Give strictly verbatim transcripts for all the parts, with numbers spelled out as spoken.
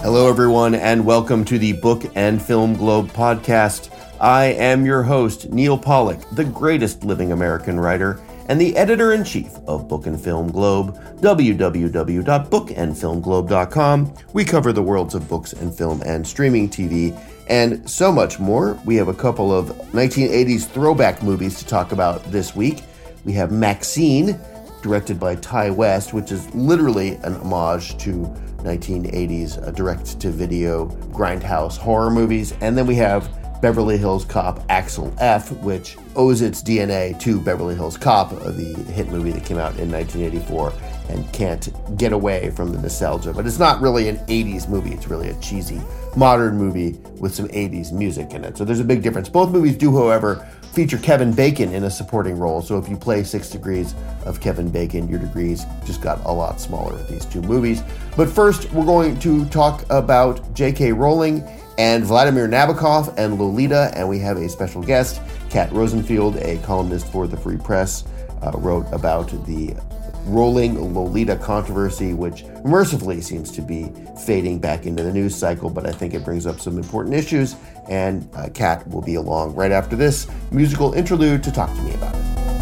Hello, everyone, and welcome to the Book and Film Globe podcast. I am your host, Neil Pollack, the greatest living American writer and the editor-in-chief of Book and Film Globe, w w w dot book and film globe dot com. We cover the worlds of books and film and streaming T V and so much more. We have a couple of nineteen eighties throwback movies to talk about this week. We have Maxine, directed by Ti West, which is literally an homage to nineteen eighties uh, direct-to-video grindhouse horror movies. And then we have Beverly Hills Cop Axel F, which owes its D N A to Beverly Hills Cop, the hit movie that came out in nineteen eighty-four and can't get away from the nostalgia. But it's not really an eighties movie. It's really a cheesy modern movie with some eighties music in it. So there's a big difference. Both movies do, however, feature Kevin Bacon in a supporting role. So if you play Six Degrees of Kevin Bacon, your degrees just got a lot smaller with these two movies. But first, we're going to talk about J K Rowling and Vladimir Nabokov and Lolita, and we have a special guest. Kat Rosenfield, a columnist for the Free Press, uh, wrote about the Rowling Lolita controversy, which mercifully seems to be fading back into the news cycle, but I think it brings up some important issues, and uh, Kat will be along right after this musical interlude to talk to me about it.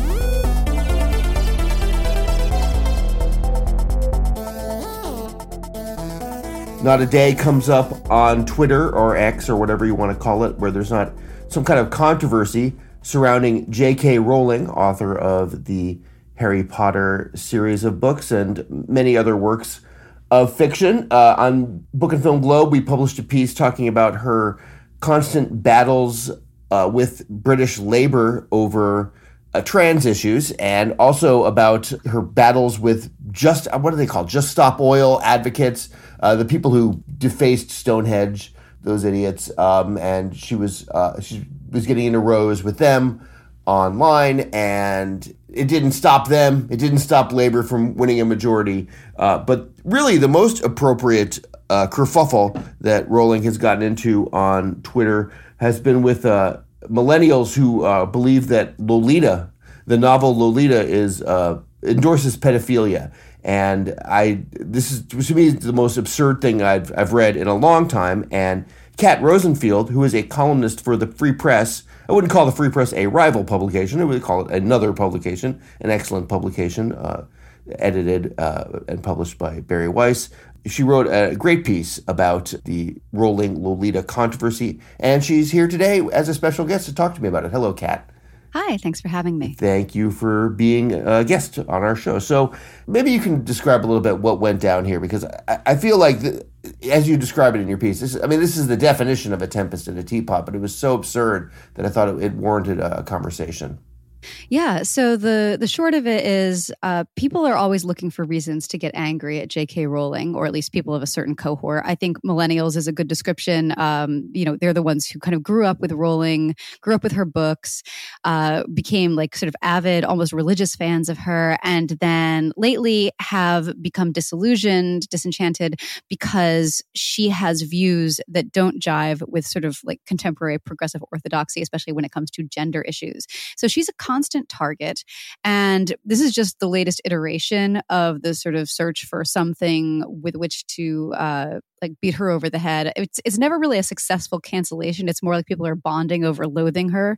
Not a day comes up on Twitter or X or whatever you want to call it where there's not some kind of controversy surrounding J K Rowling, author of the Harry Potter series of books and many other works of fiction. Uh, on Book and Film Globe, we published a piece talking about her constant battles uh, with British Labour over uh, trans issues, and also about her battles with just, what do they call, Just Stop Oil advocates, uh, the people who defaced Stonehenge, those idiots, um, and she was uh, she was getting into rows with them online, and it didn't stop them. It didn't stop Labour from winning a majority. Uh, but really, the most appropriate uh, kerfuffle that Rowling has gotten into on Twitter has been with uh, millennials who uh, believe that Lolita, the novel Lolita, is uh, endorses pedophilia. And I, this is to me the most absurd thing I've I've read in a long time. And Kat Rosenfield, who is a columnist for the Free Press, I wouldn't call the Free Press a rival publication. I would call it another publication, an excellent publication, uh, edited uh, and published by Barry Weiss. She wrote a great piece about the Rowling Lolita controversy, and she's here today as a special guest to talk to me about it. Hello, Kat. Hi, thanks for having me. Thank you for being a guest on our show. So maybe you can describe a little bit what went down here, because I, I feel like, the, as you describe it in your piece, this, I mean, this is the definition of a tempest in a teapot, but it was so absurd that I thought it, it warranted a, a conversation. Yeah, so the the short of it is uh, people are always looking for reasons to get angry at J K Rowling, or at least people of a certain cohort. I think millennials is a good description. Um, you know, they're the ones who kind of grew up with Rowling, grew up with her books, uh, became like sort of avid, almost religious fans of her, and then lately have become disillusioned, disenchanted, because she has views that don't jive with sort of like contemporary progressive orthodoxy, especially when it comes to gender issues. So she's a constant target. And this is just the latest iteration of the sort of search for something with which to uh, like beat her over the head. It's, it's never really a successful cancellation. It's more like people are bonding over loathing her.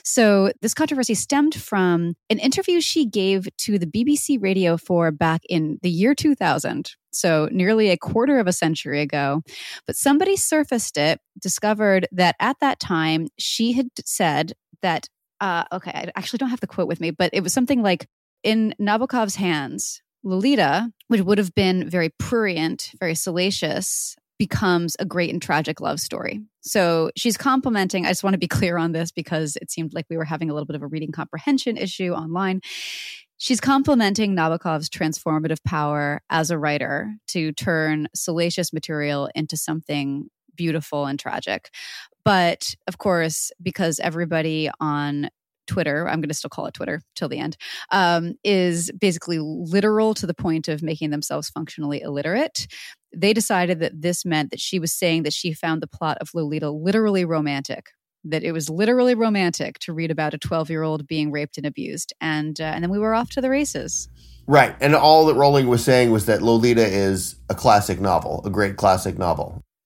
So this controversy stemmed from an interview she gave to the B B C Radio four back in the year two thousand. So nearly a quarter of a century ago. But somebody surfaced it, discovered that at that time she had said that Uh, okay, I actually don't have the quote with me, but it was something like, in Nabokov's hands, Lolita, which would have been very prurient, very salacious, becomes a great and tragic love story. So she's complimenting, I just want to be clear on this because it seemed like we were having a little bit of a reading comprehension issue online. She's complimenting Nabokov's transformative power as a writer to turn salacious material into something beautiful and tragic. But of course, because everybody on Twitter, I'm going to still call it Twitter till the end, um, is basically literal to the point of making themselves functionally illiterate, they decided that this meant that she was saying that she found the plot of Lolita literally romantic, that it was literally romantic to read about a twelve-year-old being raped and abused. And, uh, and then we were off to the races. Right. And all that Rowling was saying was that Lolita is a classic novel, a great classic novel.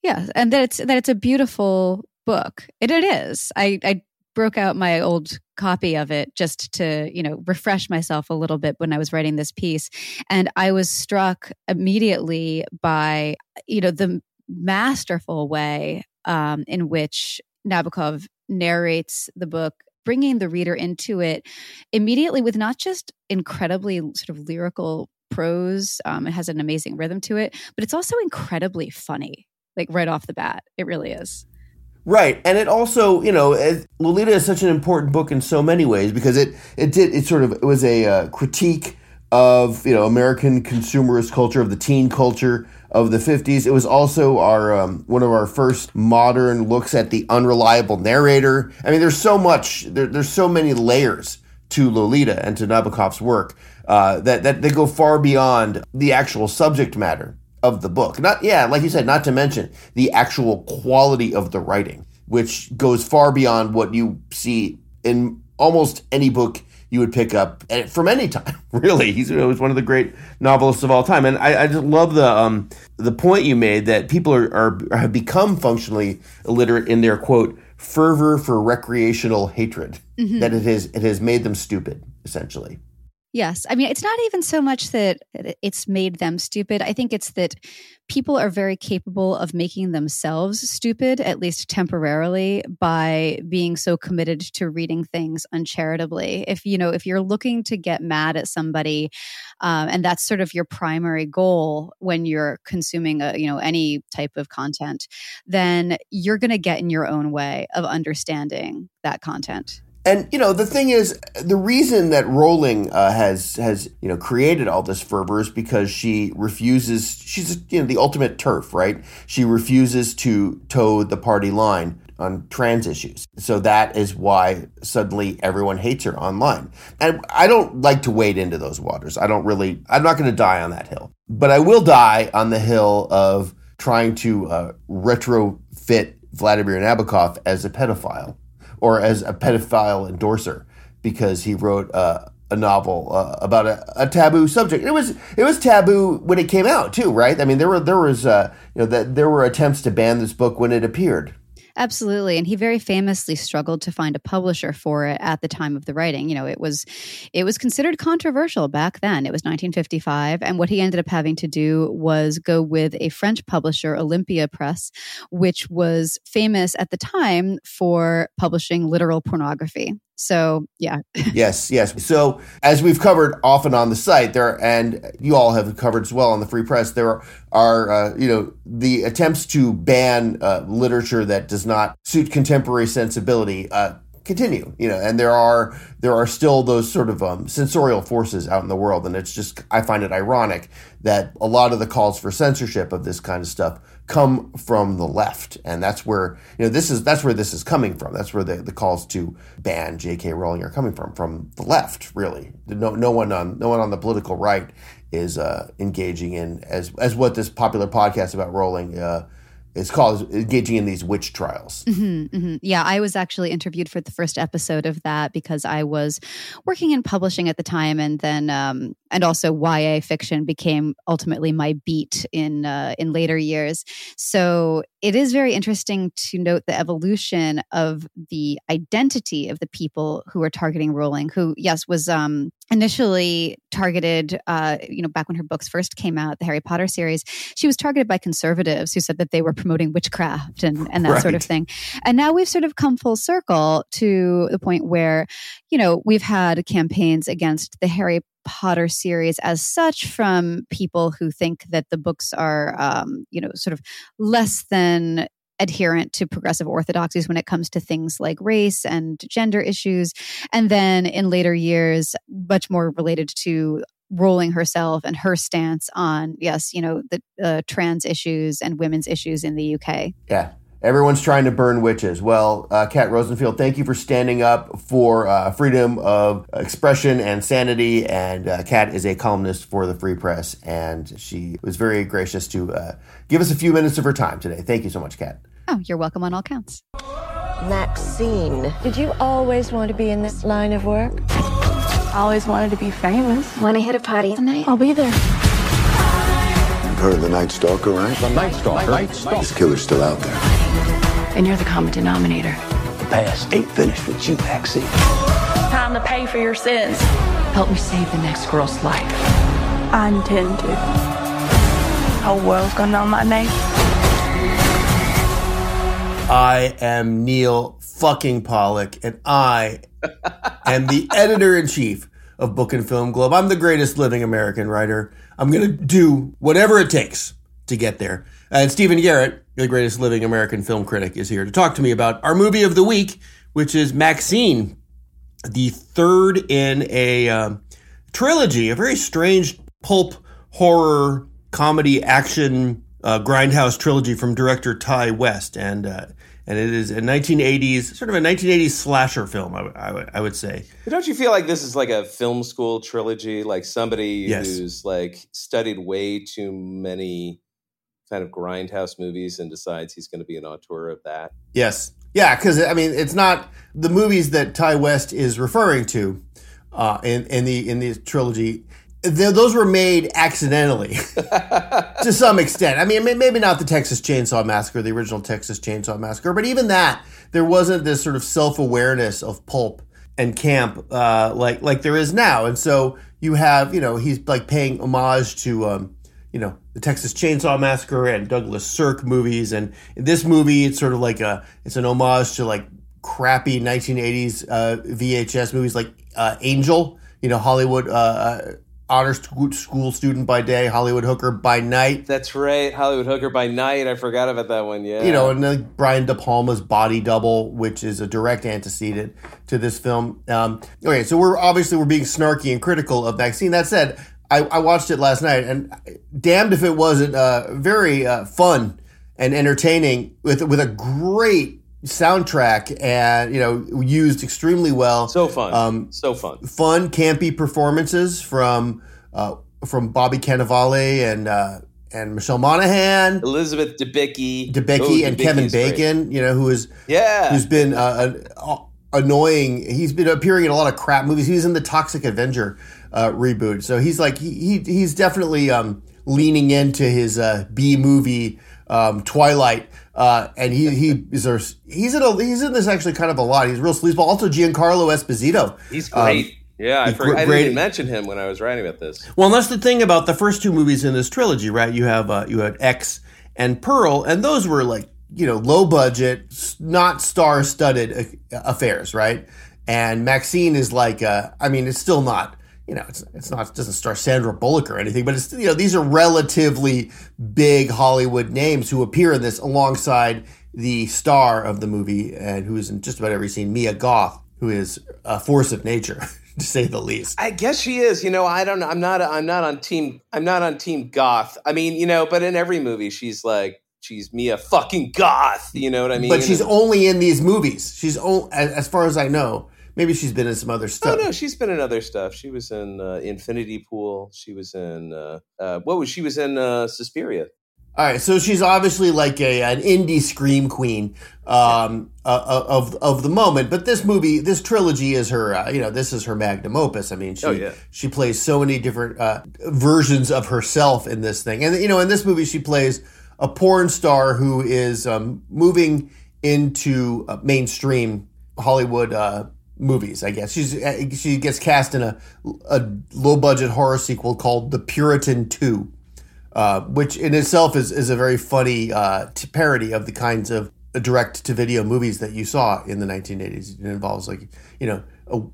Yeah, and that it's that it's a beautiful book. It, it is. I, I broke out my old copy of it just to, you know, refresh myself a little bit when I was writing this piece. And I was struck immediately by, you know, the masterful way um, in which Nabokov narrates the book, bringing the reader into it immediately with not just incredibly sort of lyrical prose. Um, it has an amazing rhythm to it, but it's also incredibly funny, like right off the bat. It really is. Right. And it also, you know, Lolita is such an important book in so many ways because it, it did, it sort of, it was a uh, critique of, you know, American consumerist culture, of the teen culture of the fifties. It was also our, um, one of our first modern looks at the unreliable narrator. I mean, there's so much, there, there's so many layers to Lolita and to Nabokov's work uh, that, that they go far beyond the actual subject matter of the book. Not, yeah, like you said, not to mention the actual quality of the writing, which goes far beyond what you see in almost any book you would pick up from any time. Really, he's, you know, he's one of the great novelists of all time, and I, I just love the um, the point you made that people are, are have become functionally illiterate in their quote fervor for recreational hatred. Mm-hmm. That it has it has made them stupid, essentially. Yes. I mean, it's not even so much that it's made them stupid. I think it's that people are very capable of making themselves stupid, at least temporarily, by being so committed to reading things uncharitably. If, you know, if you're looking to get mad at somebody, um, and that's sort of your primary goal when you're consuming, a, you know, any type of content, then you're going to get in your own way of understanding that content. And, you know, the thing is, the reason that Rowling uh, has, has, you know, created all this fervor is because she refuses, she's, you know, the ultimate TERF, right? She refuses to toe the party line on trans issues. So that is why suddenly everyone hates her online. And I don't like to wade into those waters. I don't really, I'm not going to die on that hill. But I will die on the hill of trying to uh, retrofit Vladimir Nabokov as a pedophile. Or as a pedophile endorser, because he wrote uh, a novel uh, about a, a taboo subject. It was it was taboo when it came out too, right? I mean, there were there was uh, you know that there were attempts to ban this book when it appeared. Absolutely. And he very famously struggled to find a publisher for it at the time of the writing. You know, it was it was considered controversial back then. It was nineteen fifty-five. And what he ended up having to do was go with a French publisher, Olympia Press, which was famous at the time for publishing literal pornography. So, yeah. yes, yes. So, as we've covered often on the site, there, and you all have covered as well on the Free Press, there are, uh, you know, the attempts to ban uh, literature that does not suit contemporary sensibility uh, continue. You know, and there are there are still those sort of um, censorial forces out in the world, and it's just I find it ironic that a lot of the calls for censorship of this kind of stuff come from the left, and that's where you know this is that's where this is coming from. That's where the, the calls to ban J K Rowling are coming from, from the left. Really, no no one on no one on the political right is uh, engaging in as as what this popular podcast about Rowling uh, is called, engaging in these witch trials. Mm-hmm, mm-hmm. Yeah, I was actually interviewed for the first episode of that because I was working in publishing at the time, and then um, and also Y A fiction became ultimately my beat in uh, in later years. So it is very interesting to note the evolution of the identity of the people who are targeting Rowling, who, yes, was um, initially targeted, uh, you know, back when her books first came out, the Harry Potter series, she was targeted by conservatives who said that they were promoting witchcraft and, and that right. sort of thing. And now we've sort of come full circle to the point where, you know, we've had campaigns against the Harry Potter series as such from people who think that the books are, um, you know, sort of less than adherent to progressive orthodoxies when it comes to things like race and gender issues. And then in later years, much more related to Rowling herself and her stance on, yes, you know, the uh, trans issues and women's issues in the U K. Yeah. Everyone's trying to burn witches. Well, uh, Kat Rosenfield, thank you for standing up for uh, freedom of expression and sanity. And uh, Kat is a columnist for the Free Press, and she was very gracious to uh, give us a few minutes of her time today. Thank you so much, Kat. Oh, you're welcome on all counts. Maxine, did you always want to be in this line of work? I always wanted to be famous. Want to hit a party tonight? I'll be there. heard of the Night Stalker, right? The Night Stalker. Night Stalker. This killer's still out there. And you're the common denominator. The past ain't finished with you, Maxine. Time to pay for your sins. Help me save the next girl's life. I intend to. Whole world's gonna know my name. I am Neil fucking Pollock, and I am the editor-in-chief of Book and Film Globe. I'm the greatest living American writer. I'm going to do whatever it takes to get there. And Stephen Garrett, the greatest living American film critic, is here to talk to me about our movie of the week, which is Maxine, the third in a um, trilogy, a very strange pulp horror comedy action uh, grindhouse trilogy from director Ty West. And uh, and it is a nineteen eighties, sort of a nineteen eighties slasher film, I, w- I, w- I would say. But don't you feel like this is like a film school trilogy? Like somebody Yes. who's like studied way too many kind of grindhouse movies and decides he's going to be an auteur of that? Yes. Yeah, because, I mean, it's not the movies that Ty West is referring to uh, in, in the in the trilogy. Those were made accidentally to some extent. I mean, maybe not the Texas Chainsaw Massacre, the original Texas Chainsaw Massacre, but even that, there wasn't this sort of self-awareness of pulp and camp uh, like like there is now. And so you have, you know, he's like paying homage to, um, you know, the Texas Chainsaw Massacre and Douglas Sirk movies. And in this movie, it's sort of like a, it's an homage to like crappy nineteen eighties uh, V H S movies like uh, Angel, you know, Hollywood uh, honor school student by day, Hollywood hooker by night. That's right, Hollywood hooker by night. I forgot about that one. Yeah, you know, and then Brian De Palma's Body Double, which is a direct antecedent to this film. Um, okay, so we're obviously we're being snarky and critical of Maxine. That said, I, I watched it last night, and damned if it wasn't uh, very uh, fun and entertaining with with a great soundtrack, and you know, used extremely well. So fun, um, so fun, fun, campy performances from uh, from Bobby Cannavale and uh, and Michelle Monaghan, Elizabeth Debicki, Debicki, oh, and Debicki's Kevin great. Bacon. You know, who is yeah, who's been uh, an, annoying. He's been appearing in a lot of crap movies. He was in the Toxic Avenger uh, reboot, so he's like he, he he's definitely um, leaning into his uh, B movie um, Twilight. Uh, and he he is our, he's in a, he's in this actually kind of a lot. He's real sleazeball. Also, Giancarlo Esposito. He's great. Um, yeah, I, forgot, I didn't even mention him when I was writing about this. Well, and that's the thing about the first two movies in this trilogy, right? You have uh, you had X and Pearl, and those were like, you know, low budget, not star studded affairs, right? And Maxine is like, uh, I mean, it's still not. You know, it's it's not it doesn't star Sandra Bullock or anything, but it's, you know, these are relatively big Hollywood names who appear in this alongside the star of the movie and who is in just about every scene, Mia Goth, who is a force of nature, to say the least. I guess she is. You know, I don't know. I'm not. I'm not on team. I'm not on team Goth. I mean, you know, but in every movie, she's like, she's Mia fucking Goth. You know what I mean? But she's and, only in these movies. She's only, as far as I know. Maybe she's been in some other stuff. Oh no, she's been in other stuff. She was in uh, Infinity Pool. She was in uh, uh, what was she was in uh, Suspiria. All right, so she's obviously like a an indie scream queen um, yeah. uh, of of the moment. But this movie, this trilogy, is her. Uh, you know, this is her magnum opus. I mean, she oh, yeah. she plays so many different uh, versions of herself in this thing. And you know, in this movie, she plays a porn star who is um, moving into uh, mainstream Hollywood. Uh, movies, I guess. She's she gets cast in a, a low budget horror sequel called The Puritan two, uh, which in itself is is a very funny uh, t- parody of the kinds of direct to video movies that you saw in the nineteen eighties. It involves, like, you know,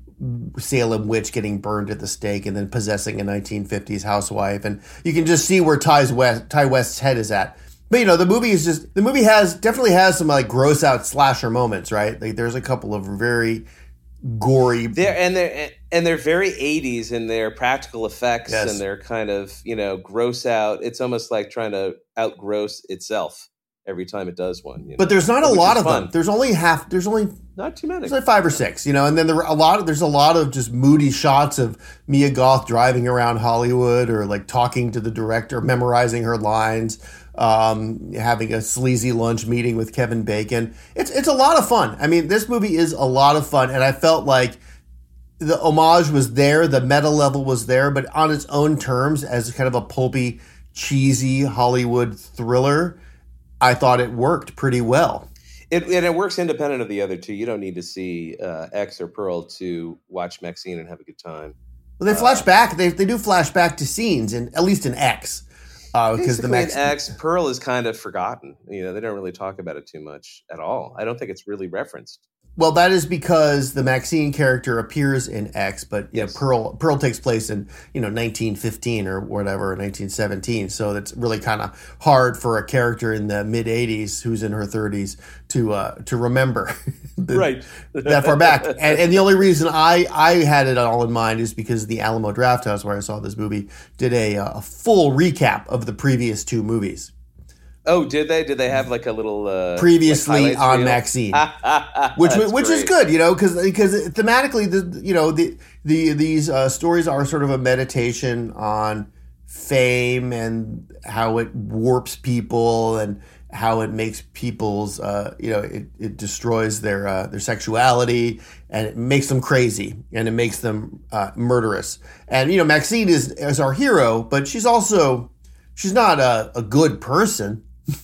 a Salem witch getting burned at the stake and then possessing a nineteen fifties housewife, and you can just see where Ty's West, Ty West's head is at. But, you know, the movie is just the movie has definitely has some like gross out slasher moments, right? Like there's a couple of very gory, they're and they're and they're very eighties in their practical effects, yes. and they're kind of, you know, gross out. It's almost like trying to outgross itself every time it does one. You know? But there's not a Which lot is of fun. them. There's only half. There's only not too many. There's like five or six, you know. And then there were a lot of. There's a lot of just moody shots of Mia Goth driving around Hollywood, or like talking to the director, memorizing her lines. Um, having a sleazy lunch meeting with Kevin Bacon. It's it's a lot of fun. I mean, this movie is a lot of fun, and I felt like the homage was there, the meta level was there, but on its own terms, as kind of a pulpy cheesy Hollywood thriller, I thought it worked pretty well. It, and it works independent of the other two. You don't need to see uh, X or Pearl to watch Maxine and have a good time. Well, they flash uh, back. They they do flash back to scenes, in, at least in X. Uh, because the Max- in X, Pearl is kind of forgotten. You know, they don't really talk about it too much at all. I don't think it's really referenced. Well, that is because the Maxine character appears in X, but yeah, yes. Pearl Pearl takes place in, you know, nineteen fifteen or whatever, nineteen seventeen. So it's really kind of hard for a character in the mid eighties who's in her thirties to uh, to remember the, right that far back. And, and the only reason I, I had it all in mind is because the Alamo Drafthouse, where I saw this movie, did a, a full recap of the previous two movies. Oh, did they? Did they have like a little uh, previously like on reel? Maxine, which which great. is good, you know, because because thematically, the you know the the these uh, stories are sort of a meditation on fame and how it warps people and how it makes people's uh, you know it, it destroys their uh, their sexuality and it makes them crazy and it makes them uh, murderous. And you know, Maxine is is our hero, but she's also she's not a, a good person.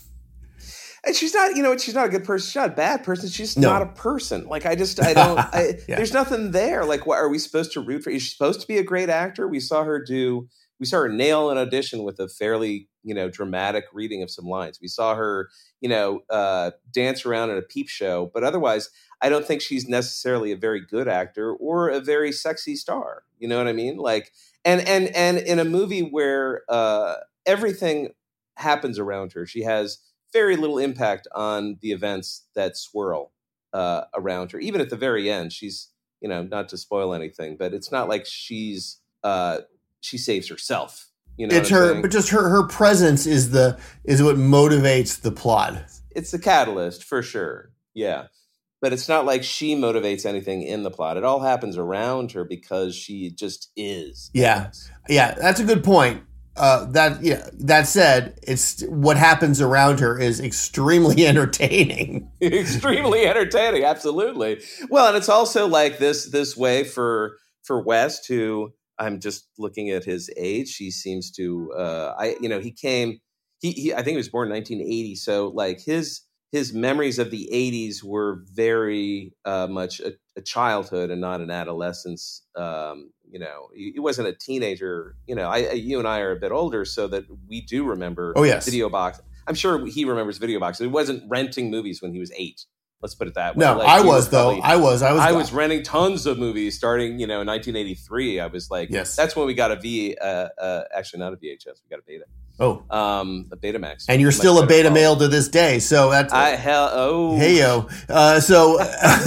And she's not, you know, she's not a good person. She's not a bad person. She's just no. not a person. Like, I just, I don't, I, yeah. there's nothing there. Like, what are we supposed to root for? Is she supposed to be a great actor? We saw her do, we saw her nail an audition with a fairly, you know, dramatic reading of some lines. We saw her, you know, uh, dance around at a peep show. But otherwise, I don't think she's necessarily a very good actor or a very sexy star. You know what I mean? Like, and, and, and in a movie where uh, everything happens around her, she has very little impact on the events that swirl uh, around her. Even at the very end, she's, you know, not to spoil anything, but it's not like she's uh, she saves herself. You know, it's her, saying? But just her her presence is the is what motivates the plot. It's the catalyst for sure. Yeah, but it's not like she motivates anything in the plot. It all happens around her because she just is. Yeah, yeah, that's a good point. Uh, that yeah. That said, it's what happens around her is extremely entertaining. Extremely entertaining, absolutely. Well, and it's also like this this way for for West, who I'm just looking at his age. He seems to, uh, I you know, he came. He, he I think he was born in nineteen eighty. So like his his memories of the eighties were very uh, much a, a childhood and not an adolescence. Um, You know, he wasn't a teenager. You know, I, you and I are a bit older, so that we do remember. Oh yes, Video Box. I'm sure he remembers Video Box. He wasn't renting movies when he was eight. Let's put it that way. No, like, I was, was probably, though. I was. I was. I was renting tons of movies starting, you know, in nineteen eighty-three. I was like, yes, that's when we got a V. Uh, uh, actually, not a V H S. We got a Beta. Oh, um, a Betamax. And you're still a Beta male to this day. So that's I hell oh hey yo. Uh, so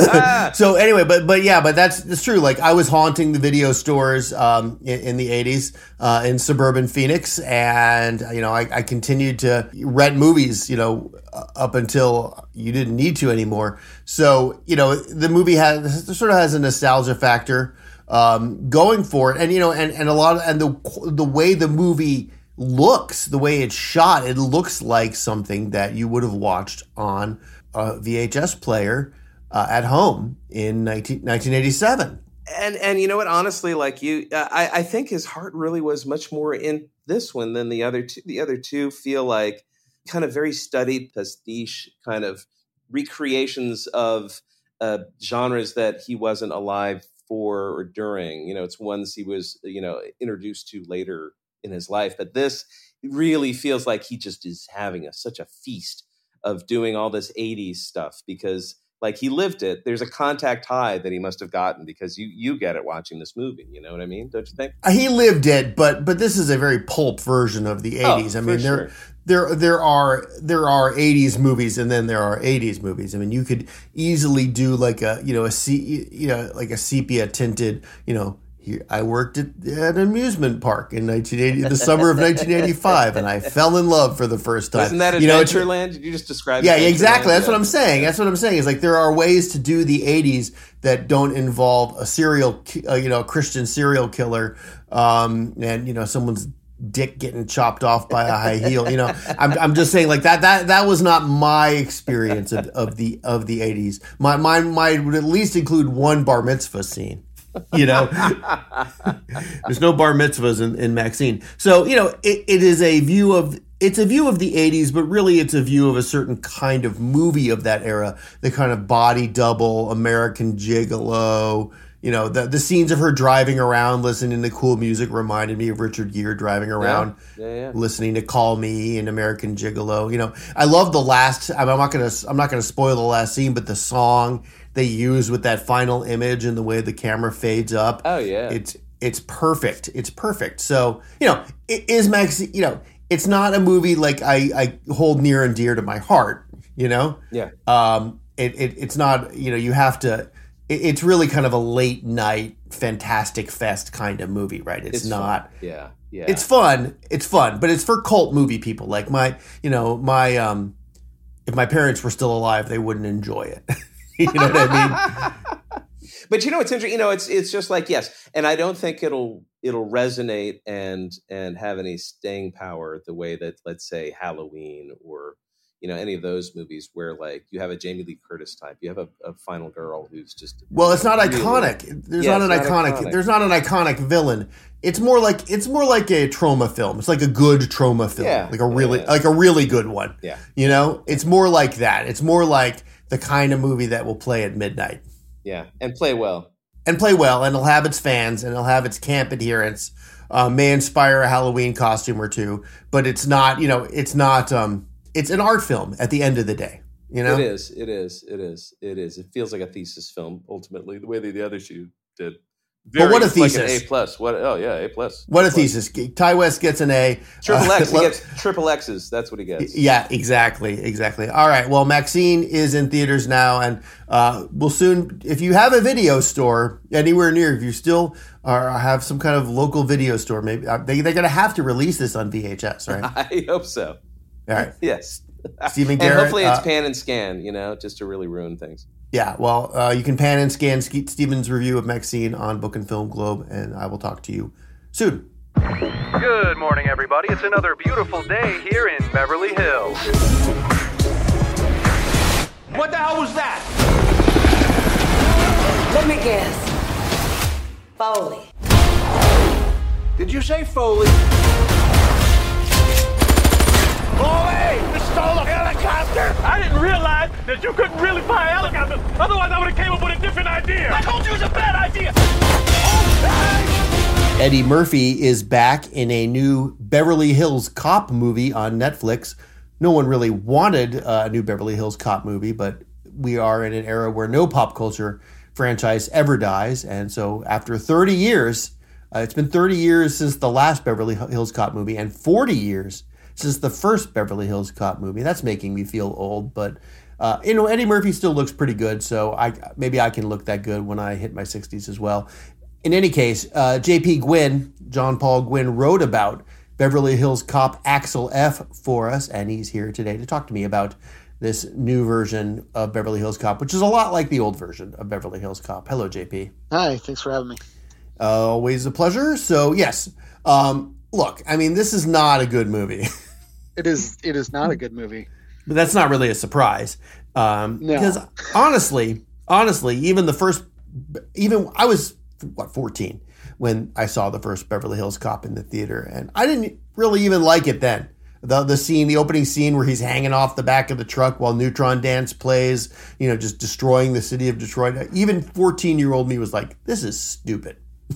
so anyway, but but yeah, but that's that's true. Like I was haunting the video stores um, in, in the eighties uh, in suburban Phoenix, and you know I, I continued to rent movies. You know up until you didn't need to anymore. So you know the movie has sort of has a nostalgia factor um, going for it, and you know and, and a lot of and the the way the movie looks, the way it's shot, it looks like something that you would have watched on a V H S player uh, at home in nineteen eighty-seven. And and you know what? Honestly, like you, uh, I I think his heart really was much more in this one than the other two. The other two feel like kind of very studied pastiche kind of recreations of uh, genres that he wasn't alive for or during. You know, it's ones he was you know introduced to later in his life, but this really feels like he just is having a, such a feast of doing all this eighties stuff because like he lived it. There's a contact high that he must have gotten because you you get it watching this movie. You know what I mean? Don't you think? He lived it, but but this is a very pulp version of the eighties. Oh, I mean, sure. there there there are there are eighties movies and then there are eighties movies. I mean, you could easily do like a you know a you know like a sepia tinted you know. I worked at, at an amusement park in nineteen eighty, the summer of nineteen eighty-five, and I fell in love for the first time. Isn't that you know, Adventureland? Did you just describe? Yeah, exactly. That's what I'm saying. That's what I'm saying. Is like there are ways to do the eighties that don't involve a serial, uh, you know, a Christian serial killer, um, and you know, someone's dick getting chopped off by a high heel. You know, I'm I'm just saying like that. That that was not my experience of, of the of the eighties. My mine might would at least include one bar mitzvah scene. You know, there's no bar mitzvahs in, in Maxine. So, you know, it, it is a view of, it's a view of the eighties, but really it's a view of a certain kind of movie of that era, the kind of body double, American Gigolo. You know, the the scenes of her driving around, listening to cool music reminded me of Richard Gere driving around, yeah, yeah, yeah. listening to Call Me and American Gigolo. You know, I love the last, I'm not going to, I'm not going to spoil the last scene, but the song they use with that final image and the way the camera fades up. Oh yeah. It's, it's perfect. It's perfect. So, you know, it is Max, you know, it's not a movie like I, I hold near and dear to my heart, you know? Yeah. Um, it, it it's not, you know, you have to, it, it's really kind of a late night Fantastic Fest kind of movie, right? It's, It's not. fun. Yeah. Yeah. It's fun. It's fun, but it's for cult movie people. Like my, you know, my, um, if my parents were still alive, they wouldn't enjoy it. You know what I mean? But you know, it's interesting. You know, it's it's just like, yes, and I don't think it'll it'll resonate and and have any staying power the way that, let's say, Halloween or, you know, any of those movies where like you have a Jamie Lee Curtis type, you have a, a final girl who's just well, it's not really, iconic. There's yeah, not an not iconic, iconic. There's not an iconic villain. It's more like it's more like a trauma film. It's like a good trauma film, Yeah, like a really yeah. like a really good one. Yeah. You know, it's more like that. It's more like the kind of movie that will play at midnight. Yeah, and play well. And play well, and it'll have its fans, and it'll have its camp adherents. Uh, may inspire a Halloween costume or two, but it's not, you know, it's not, um, it's an art film at the end of the day, you know? It is, it is, it is, it is. It feels like a thesis film, ultimately, the way that the other two did. Very, But what a it's like thesis. an A plus. What? Oh yeah, A plus. What a plus. thesis. Ty West gets an A. Triple Uh, X. He well- gets triple X's. That's what he gets. Yeah, exactly, exactly. All right. Well, Maxine is in theaters now, and uh, we'll soon. If you have a video store anywhere near, if you still are have some kind of local video store, maybe uh, they they're gonna have to release this on V H S, right? I hope so. All right. Yes. Stephen And Garrett. hopefully it's uh, pan and scan, you know, just to really ruin things. Yeah, well, uh, you can pan and scan Ske- Stephen's review of Maxine on Book and Film Globe, and I will talk to you soon. Good morning, everybody. It's another beautiful day here in Beverly Hills. What the hell was that? Let me guess. Foley. Did you say Foley? Foley! You stole a helicopter! I didn't realize that you couldn't really fly helicopters. Otherwise, I would have came up with a different idea. I told you it was a bad idea. Eddie Murphy is back in a new Beverly Hills Cop movie on Netflix. No one really wanted a new Beverly Hills Cop movie, but we are in an era where no pop culture franchise ever dies. And so after thirty years, uh, it's been thirty years since the last Beverly Hills Cop movie and forty years since the first Beverly Hills Cop movie. That's making me feel old, but uh, you know, Eddie Murphy still looks pretty good, so I maybe I can look that good when I hit my sixties as well. In any case, uh, J P Gwynn, John Paul Gwynn, wrote about Beverly Hills Cop Axel F for us, and he's here today to talk to me about this new version of Beverly Hills Cop, which is a lot like the old version of Beverly Hills Cop. Hello, J P. Hi, thanks for having me. Uh, always a pleasure. So, yes, um, look, I mean, this is not a good movie. It is. It is not a good movie. But that's not really a surprise. Um, No. Because honestly, honestly, even the first, even I was, what, fourteen when I saw the first Beverly Hills Cop in the theater. And I didn't really even like it then. The the scene, the opening scene where he's hanging off the back of the truck while Neutron Dance plays, you know, just destroying the city of Detroit. Even fourteen-year-old me was like, this is stupid.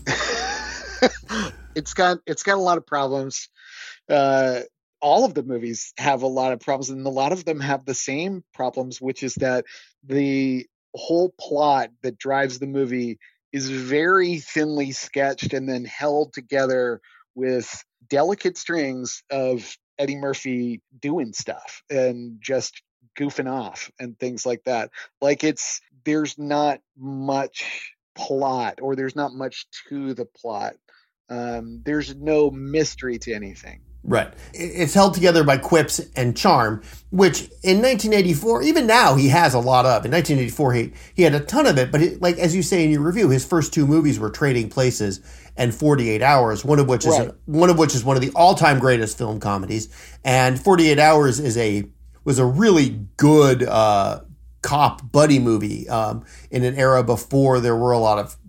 It's got. It's got a lot of problems. Uh, all of the movies have a lot of problems, and a lot of them have the same problems, which is that the whole plot that drives the movie is very thinly sketched and then held together with delicate strings of Eddie Murphy doing stuff and just goofing off and things like that. Like it's, there's not much plot, or there's not much to the plot. Um, there's no mystery to anything. Right. It's held together by quips and charm, which in nineteen eighty-four, even now, he has a lot of. In nineteen eighty-four, he, he had a ton of it. But it, like, as you say in your review, his first two movies were Trading Places and forty-eight hours, one of which is Right. a, one of which is one of the all-time greatest film comedies. And forty-eight hours is a was a really good uh, cop buddy movie um, in an era before there were a lot of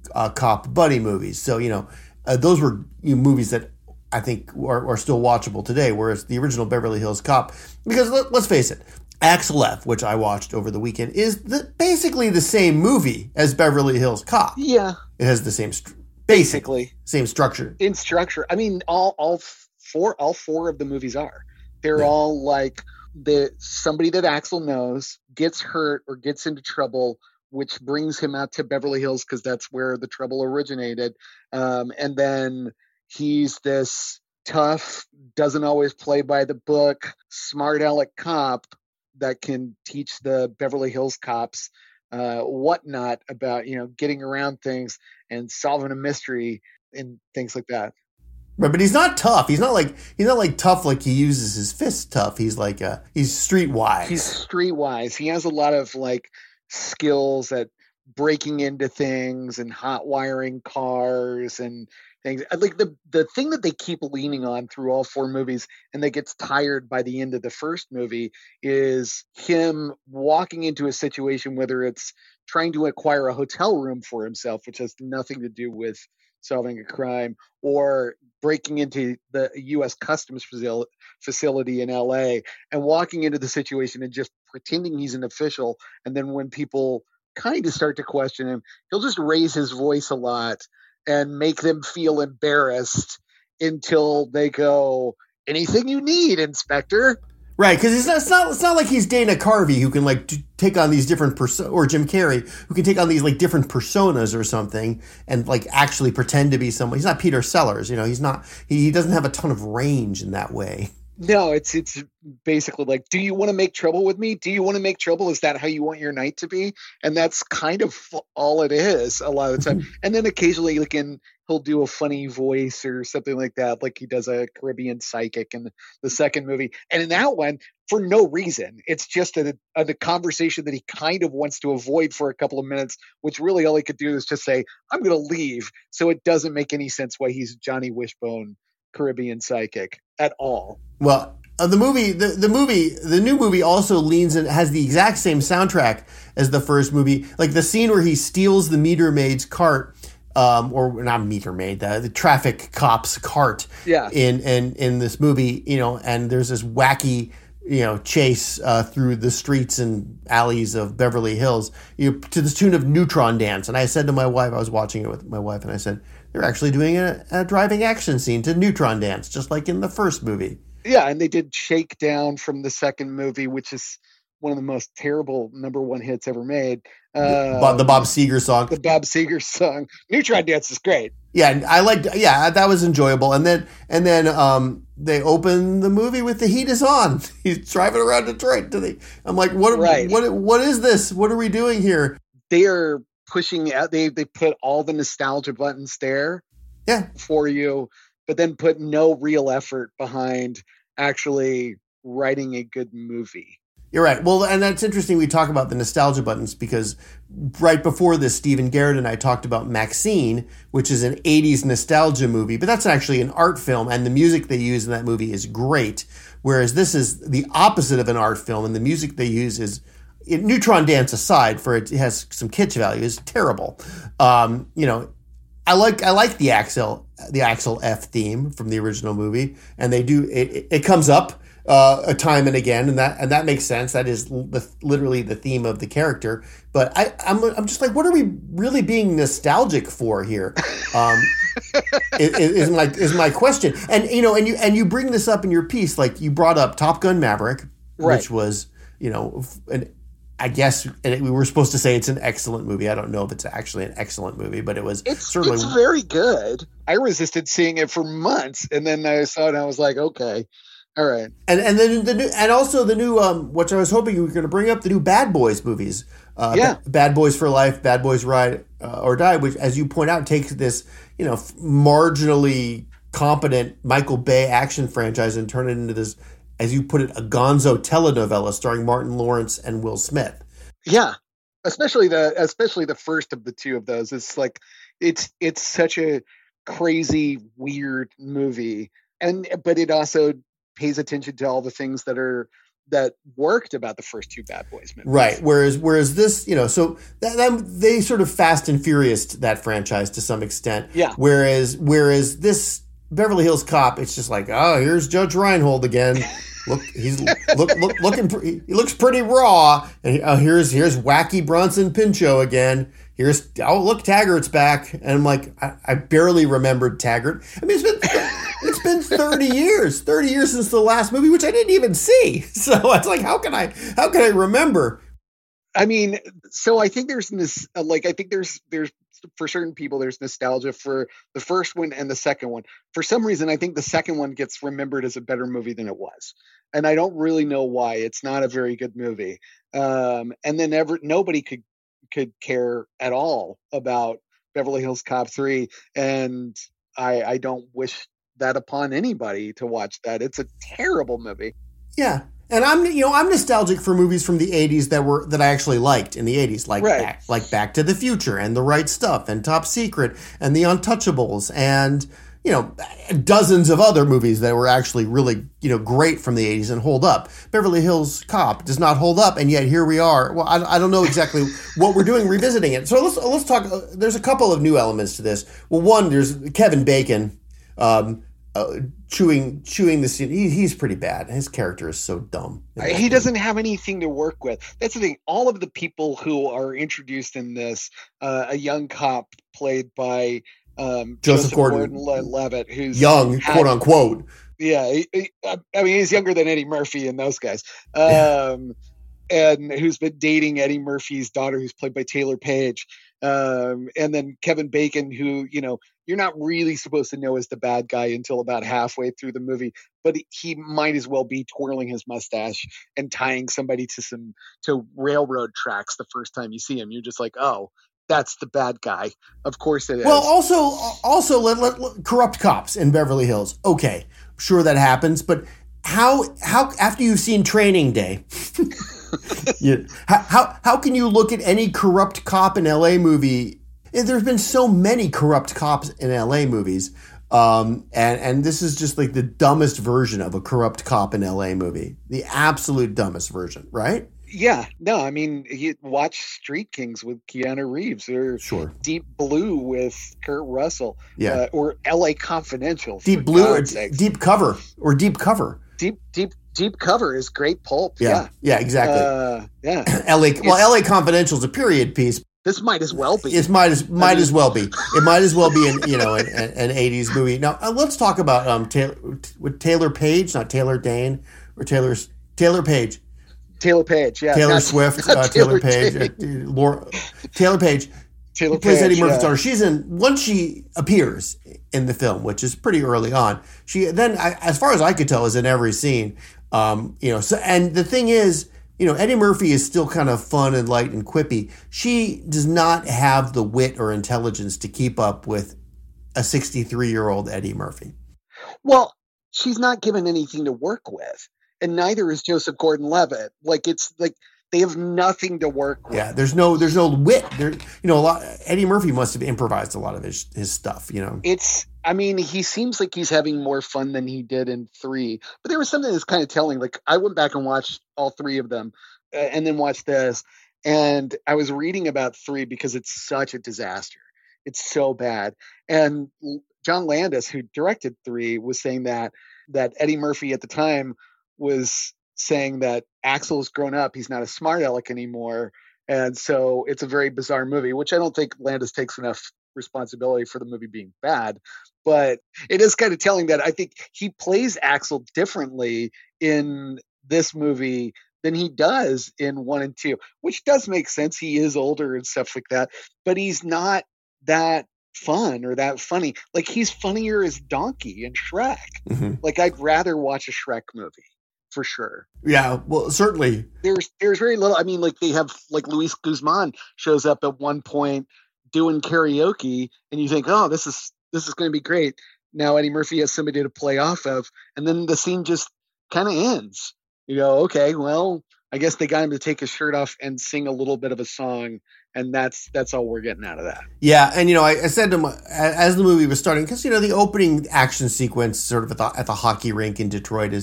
uh, cop buddy movies. So, you know, uh, those were you know, movies that I think are, are still watchable today, whereas the original Beverly Hills Cop, because let, let's face it, Axel F, which I watched over the weekend, is the, basically the same movie as Beverly Hills Cop. Yeah. It has the same, st- basically same structure. In structure. I mean, all, all four, all four of the movies are. They're yeah. all like the somebody that Axel knows gets hurt or gets into trouble, which brings him out to Beverly Hills because that's where the trouble originated. Um, and then he's this tough, doesn't always play by the book, smart aleck cop that can teach the Beverly Hills cops uh, whatnot about, you know, getting around things and solving a mystery and things like that. Right, but he's not tough. He's not like he's not like tough like he uses his fists tough. He's like uh, he's streetwise. He's streetwise. He has a lot of like skills at breaking into things and hot wiring cars and things. Like the the thing that they keep leaning on through all four movies and that gets tired by the end of the first movie is him walking into a situation, whether it's trying to acquire a hotel room for himself, which has nothing to do with solving a crime, or breaking into the U S Customs facility in L A and walking into the situation and just pretending he's an official. And then when people kind of start to question him, he'll just raise his voice a lot and make them feel embarrassed until they go, anything you need, Inspector. Right, because it's not, it's not it's not like he's Dana Carvey who can like t- take on these different perso- or Jim Carrey who can take on these like different personas or something and like actually pretend to be someone. He's not Peter Sellers, you know. He's not. He, he doesn't have a ton of range in that way. No, it's it's basically like, do you want to make trouble with me? Do you want to make trouble? Is that how you want your night to be? And that's kind of all it is a lot of the time. And then occasionally, like in, he'll do a funny voice or something like that, like he does a Caribbean psychic in the second movie. And in that one, for no reason, it's just a, a, a conversation that he kind of wants to avoid for a couple of minutes, which really all he could do is just say, I'm going to leave. So it doesn't make any sense why he's Johnny Wishbone Caribbean psychic at all. Well, uh, the movie, the, the movie, the new movie also leans and has the exact same soundtrack as the first movie. Like the scene where he steals the meter maid's cart, um, or not meter maid, the, the traffic cop's cart. Yeah. In in in this movie, you know, and there's this wacky, you know, chase uh, through the streets and alleys of Beverly Hills, you know, to the tune of Neutron Dance. And I said to my wife, I was watching it with my wife, and I said, they're actually doing a, a driving action scene to Neutron Dance, just like in the first movie. Yeah, and they did Shakedown from the second movie, which is one of the most terrible number one hits ever made. Uh, the, the Bob Seger song. The Bob Seger song. Neutron Dance is great. Yeah, I liked. Yeah, that was enjoyable. And then and then um, they open the movie with The Heat Is On. He's driving around Detroit. Do they? I'm like, what? Right. What? What is this? What are we doing here? They are pushing out. They they put all the nostalgia buttons there. Yeah. For you, but then put no real effort behind actually writing a good movie. You're right. Well, and that's interesting. We talk about the nostalgia buttons because right before this, Stephen Garrett and I talked about Maxine, which is an eighties nostalgia movie, but that's actually an art film, and the music they use in that movie is great. Whereas this is the opposite of an art film, and the music they use is, it, Neutron Dance aside, for it, it has some kitsch value, is terrible. Um, you know, I like I like the Axel the Axel F theme from the original movie, and they do it. It, it comes up uh, a time and again, and that and that makes sense. That is the, literally the theme of the character. But I, I'm I'm just like, what are we really being nostalgic for here? Um, is, is my is my question. And you know, and you and you bring this up in your piece, like you brought up Top Gun Maverick, right. which was, you know, an I guess we were supposed to say it's an excellent movie. I don't know if it's actually an excellent movie, but it was it's, certainly it's very good. I resisted seeing it for months, and then I saw it and I was like, okay, all right. And and then the new, and also the new, um, which I was hoping you were going to bring up, the new Bad Boys movies. Uh, yeah. Ba- Bad Boys for Life, Bad Boys Ride uh, or Die, which, as you point out, takes this, you know, marginally competent Michael Bay action franchise and turn it into this, as you put it, a gonzo telenovela starring Martin Lawrence and Will Smith. Yeah, especially the especially the first of the two of those. It's like it's it's such a crazy, weird movie, and but it also pays attention to all the things that are that worked about the first two Bad Boys movies. Right. Whereas, whereas this, you know, so that, that they sort of Fast and Furious that franchise to some extent. Yeah. Whereas, whereas this Beverly Hills Cop, it's just like, oh, here's Judge Reinhold again. Look, he's look, look looking. He looks pretty raw. And oh, here's here's wacky Bronson Pinchot again. Here's oh look, Taggart's back. And I'm like, I, I barely remembered Taggart. I mean, it's been it's been thirty years, thirty years since the last movie, which I didn't even see. So it's like, how can I how can I remember? I mean, so I think there's this like I think there's there's for certain people there's nostalgia for the first one and the second one. For some reason, I think the second one gets remembered as a better movie than it was, and I don't really know why. It's not a very good movie. Um, and then ever nobody could could care at all about Beverly Hills Cop three, and I, I don't wish that upon anybody to watch that. It's a terrible movie. Yeah. And I'm, you know, I'm nostalgic for movies from the eighties that were that I actually liked in the eighties, like right. back, like Back to the Future and The Right Stuff and Top Secret and The Untouchables and, you know, dozens of other movies that were actually really, you know, great from the eighties and hold up. Beverly Hills Cop does not hold up, and yet here we are. Well, I, I don't know exactly what we're doing revisiting it. So let's let's talk. Uh, there's a couple of new elements to this. Well, one, there's Kevin Bacon. Um, Uh, chewing chewing the scene. He, he's pretty bad. His character is so dumb. He doesn't have anything to work with. That's the thing. All of the people who are introduced in this, uh, a young cop played by um, Joseph, Joseph Gordon, Gordon-Levitt, who's young, had, quote unquote. Yeah, he, he, I mean, he's younger than Eddie Murphy and those guys. Um, and who's been dating Eddie Murphy's daughter, who's played by Taylor Page. Um, and then Kevin Bacon, who, you know, you're not really supposed to know is the bad guy until about halfway through the movie, but he might as well be twirling his mustache and tying somebody to some to railroad tracks the first time you see him. You're just like, oh, that's the bad guy. Of course it is. Well, also, also let, let, let, corrupt cops in Beverly Hills. Okay, I'm sure that happens, but how how after you've seen Training Day, you, how, how how can you look at any corrupt cop in L A movie? There's been so many corrupt cops in L A movies, um, and and this is just like the dumbest version of a corrupt cop in L A movie, the absolute dumbest version, right? Yeah, no, I mean, you watch Street Kings with Keanu Reeves, or sure. Deep Blue with Kurt Russell, yeah, uh, or L A Confidential, Deep Blue, or Deep Cover, or Deep Cover, Deep Deep Deep Cover is great pulp. Yeah, yeah, yeah exactly. Uh, yeah, L A. Well, L A Confidential is a period piece. This might as well be. It might as might I mean, as well be. It might as well be an you know an, an eighties movie. Now uh, let's talk about um Taylor with Taylor Page, not Taylor Dane or Taylor's Taylor Page. Taylor Page, yeah. Taylor not, Swift, not uh, Taylor, Taylor Page, uh, Laura, Taylor Page. Taylor plays Page, Eddie Murphy's yeah. daughter. She's in once she appears in the film, which is pretty early on. She then, I, as far as I could tell, is in every scene. Um, you know, so and the thing is. You know, Eddie Murphy is still kind of fun and light and quippy. She does not have the wit or intelligence to keep up with a sixty-three-year-old Eddie Murphy. Well, she's not given anything to work with, and neither is Joseph Gordon-Levitt. Like it's like they have nothing to work with. Yeah, there's no there's no wit. There, you know, a lot. Eddie Murphy must have improvised a lot of his his stuff. You know, it's. I mean, he seems like he's having more fun than he did in three. But there was something that's kind of telling. Like I went back and watched all three of them, uh, and then watched this, and I was reading about three because it's such a disaster. It's so bad. And John Landis, who directed three, was saying that that Eddie Murphy at the time was saying that Axel's grown up. He's not a smart aleck anymore. And so it's a very bizarre movie, which I don't think Landis takes enough responsibility for the movie being bad. But it is kind of telling that I think he plays Axel differently in this movie than he does in one and two, which does make sense. He is older and stuff like that, but he's not that fun or that funny. Like he's funnier as Donkey in Shrek. Mm-hmm. Like I'd rather watch a Shrek movie. For sure. Yeah, well, certainly. There's there's very little. I mean, like they have like Luis Guzman shows up at one point doing karaoke, and you think, oh, this is this is going to be great. Now Eddie Murphy has somebody to play off of, and then the scene just kind of ends. You go, okay, well, I guess they got him to take his shirt off and sing a little bit of a song, and that's that's all we're getting out of that. Yeah, and you know, I, I said to him as the movie was starting, because you know the opening action sequence, sort of at the at the hockey rink in Detroit, is.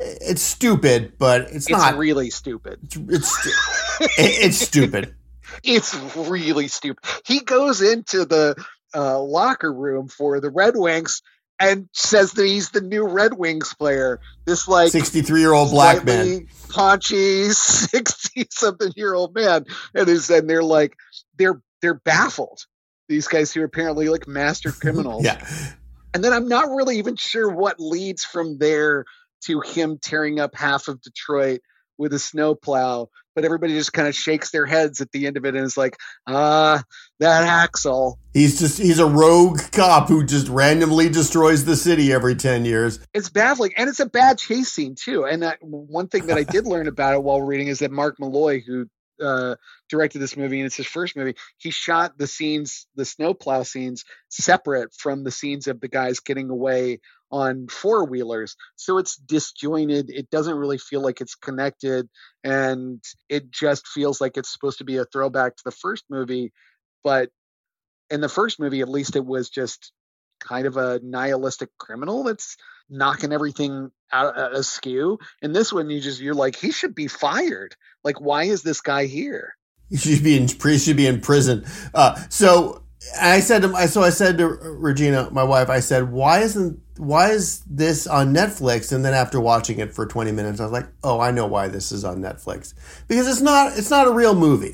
it's stupid, but it's, it's not really stupid. It's it's, it's stupid. It's really stupid. He goes into the uh, locker room for the Red Wings and says that he's the new Red Wings player. This like sixty-three-year-old black man, paunchy sixty-something-year-old man, and is and they're like they're they're baffled. These guys who are apparently like master criminals. Yeah. And then I'm not really even sure what leads from there to him tearing up half of Detroit with a snowplow. But everybody just kind of shakes their heads at the end of it and is like, ah, that Axel. He's just, he's a rogue cop who just randomly destroys the city every ten years. It's baffling. And it's a bad chase scene, too. And that, one thing that I did learn about it while reading is that Mark Malloy, who uh, directed this movie, and it's his first movie, he shot the scenes, the snowplow scenes, separate from the scenes of the guys getting away on four-wheelers. So it's disjointed. It doesn't really feel like it's connected. And it just feels like it's supposed to be a throwback to the first movie. But in the first movie, at least it was just kind of a nihilistic criminal that's knocking everything out uh, askew. In this one, you just, you're like, he should be fired. Like, why is this guy here? He should be in, he should be in prison. Uh, so I said to, so I said to Regina, my wife, I said, why isn't, why is this on Netflix? And then after watching it for twenty minutes, I was like, oh, I know why this is on Netflix. Because it's not, it's not a real movie.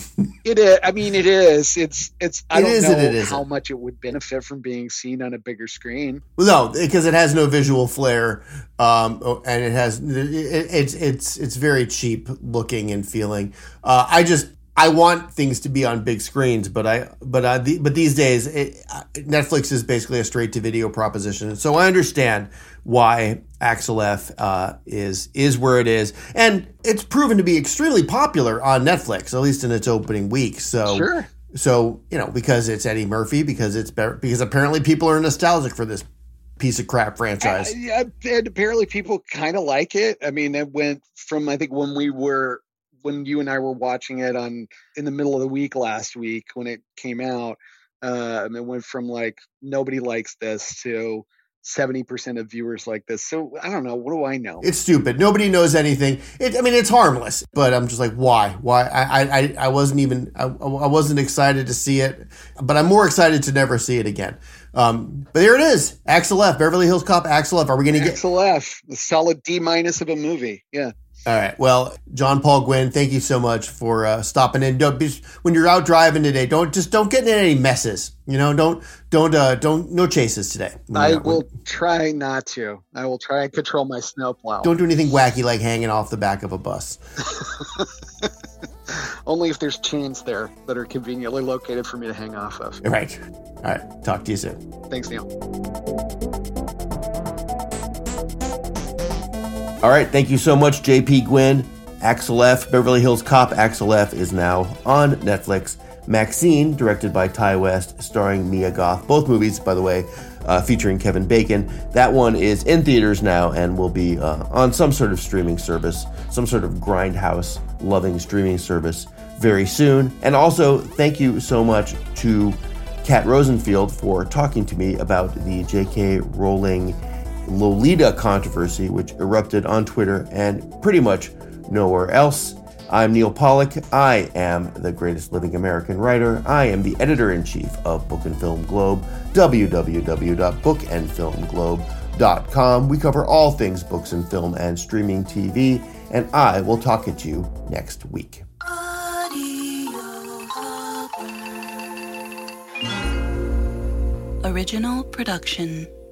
It is. I mean, it is. It's, it's, I it don't is know it is how it. much it would benefit from being seen on a bigger screen. Well, no, because it has no visual flair. Um, and it has, it, it's, it's, it's very cheap looking and feeling. Uh, I just, I want things to be on big screens, but I, but uh, the, but these days, it, Netflix is basically a straight to video proposition. So I understand why Axel F uh, is is where it is, and it's proven to be extremely popular on Netflix, at least in its opening week. So sure. So you know, because it's Eddie Murphy, because it's because apparently people are nostalgic for this piece of crap franchise. Uh, yeah, and apparently people kind of like it. I mean, it went from, I think when we were. when you and I were watching it on in the middle of the week last week when it came out, uh, it went from like nobody likes this to seventy percent of viewers like this. So I don't know. What do I know? It's stupid. Nobody knows anything. It, I mean, it's harmless, but I'm just like, why? Why? I, I, I wasn't even, I, I wasn't excited to see it, but I'm more excited to never see it again. Um, but there it is. Axel F, Beverly Hills Cop, Axel F. Are we going to get Axel F, a solid D minus of a movie? Yeah. All right. Well, John Paul Gwynn, thank you so much for uh, stopping in. Don't be, when you're out driving today, don't just don't get in any messes. You know, don't don't uh, don't no chases today. I will try not to. I will try and control my snowplow. Don't do anything wacky like hanging off the back of a bus. Only if there's chains there that are conveniently located for me to hang off of. Right. All right. Talk to you soon. Thanks, Neil. All right, thank you so much, J P Gwynn. Axel F, Beverly Hills Cop, Axel F is now on Netflix. Maxine, directed by Ty West, starring Mia Goth. Both movies, by the way, uh, featuring Kevin Bacon. That one is in theaters now and will be uh, on some sort of streaming service, some sort of grindhouse-loving streaming service very soon. And also, thank you so much to Kat Rosenfield for talking to me about the J K Rowling Lolita controversy, which erupted on Twitter and pretty much nowhere else. I'm Neil Pollack. I am the greatest living American writer. I am the editor-in-chief of Book and Film Globe, w w w dot book and film globe dot com. We cover all things books and film and streaming T V, and I will talk at you next week. Original production.